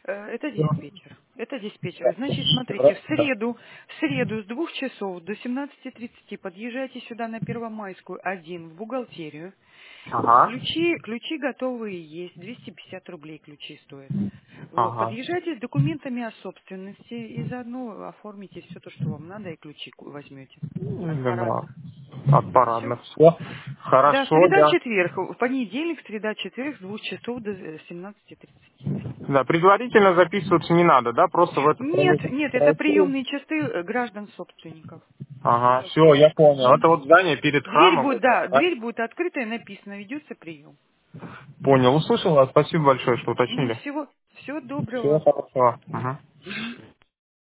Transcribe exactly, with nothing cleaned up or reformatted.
Э, Это диспетчер. Это диспетчер. Значит, смотрите, в Хорошо. среду, в среду с двух часов до семнадцати тридцати подъезжайте сюда на Первомайскую один в бухгалтерию. Ага. Ключи, ключи готовые есть, двести пятьдесят рублей ключи стоят. Вот, Ага. подъезжайте с документами о собственности и заодно оформите все то, что вам надо, и ключи ку- возьмете от Да. парадных. От Все. парадных. Все. Да, Хорошо, среда, я. четверг, в понедельник, среда, четверг с двух часов до э, семнадцати тридцати. Да, предварительно записываться не надо, да? Просто в этот Нет, промежуток нет, это пройти. приемные часы э, граждан-собственников. Ага, все, я Собственников. понял. Мгм. Это вот здание перед Дверь храмом. будет, да, Да? дверь будет открыта и написано, ведется прием. Понял, услышал вас. Спасибо большое, что Мгм. уточнили. Всего, всего Всего доброго. хорошего. Ага. Мгм.